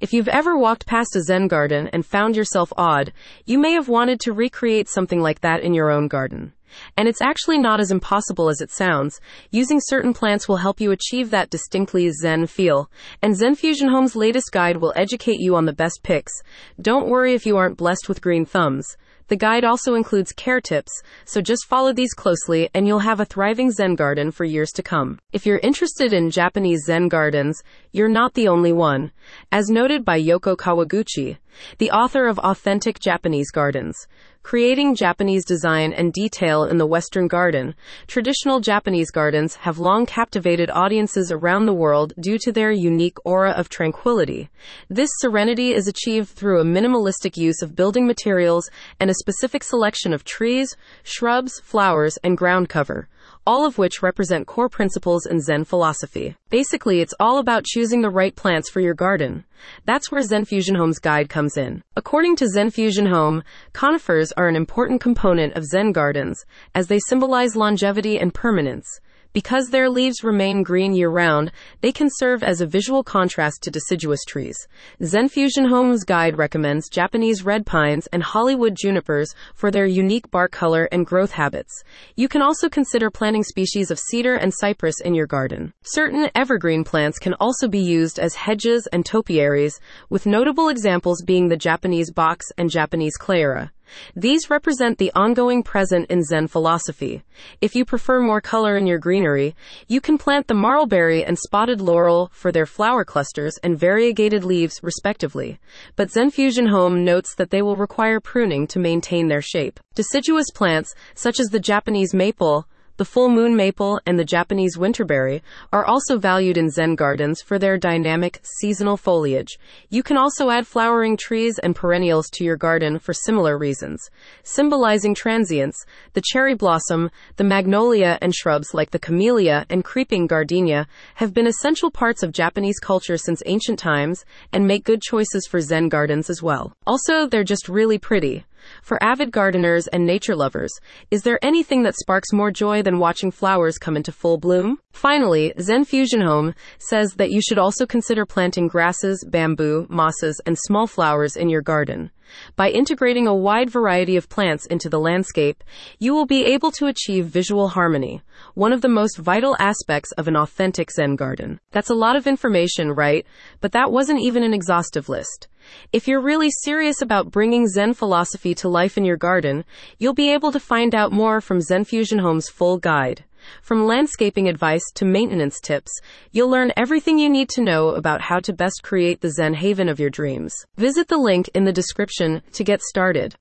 If you've ever walked past a Zen garden and found yourself awed, you may have wanted to recreate something like that in your own garden. And it's actually not as impossible as it sounds. Using certain plants will help you achieve that distinctly Zen feel. And Zen Fusion Home's latest guide will educate you on the best picks. Don't worry if you aren't blessed with green thumbs. The guide also includes care tips, so just follow these closely and you'll have a thriving Zen garden for years to come. If you're interested in Japanese Zen gardens, you're not the only one. As noted by Yoko Kawaguchi, the author of Authentic Japanese Gardens, Creating Japanese Design and Detail in the Western Garden, traditional Japanese gardens have long captivated audiences around the world due to their unique aura of tranquility. This serenity is achieved through a minimalistic use of building materials and a specific selection of trees, shrubs, flowers, and ground cover, all of which represent core principles in Zen philosophy. Basically, it's all about choosing the right plants for your garden. That's where Zen Fusion Home's guide comes in. According to Zen Fusion Home, conifers are an important component of Zen gardens, as they symbolize longevity and permanence. Because their leaves remain green year-round, they can serve as a visual contrast to deciduous trees. Zen Fusion Home's guide recommends Japanese red pines and Hollywood junipers for their unique bark color and growth habits. You can also consider planting species of cedar and cypress in your garden. Certain evergreen plants can also be used as hedges and topiaries, with notable examples being the Japanese box and Japanese clayera. These represent the ongoing present in Zen philosophy. If you prefer more color in your greenery, you can plant the marlberry and spotted laurel for their flower clusters and variegated leaves, respectively. But Zen Fusion Home notes that they will require pruning to maintain their shape. Deciduous plants, such as the Japanese maple, the full moon maple, and the Japanese winterberry, are also valued in Zen gardens for their dynamic, seasonal foliage. You can also add flowering trees and perennials to your garden for similar reasons. Symbolizing transience, the cherry blossom, the magnolia, and shrubs like the camellia and creeping gardenia have been essential parts of Japanese culture since ancient times and make good choices for Zen gardens as well. Also, they're just really pretty. For avid gardeners and nature lovers, is there anything that sparks more joy than watching flowers come into full bloom? Finally, Zen Fusion Home says that you should also consider planting grasses, bamboo, mosses, and small flowers in your garden. By integrating a wide variety of plants into the landscape, you will be able to achieve visual harmony, one of the most vital aspects of an authentic Zen garden. That's a lot of information, right? But that wasn't even an exhaustive list. If you're really serious about bringing Zen philosophy to life in your garden, you'll be able to find out more from Zen Fusion Home's full guide. From landscaping advice to maintenance tips, you'll learn everything you need to know about how to best create the Zen haven of your dreams. Visit the link in the description to get started.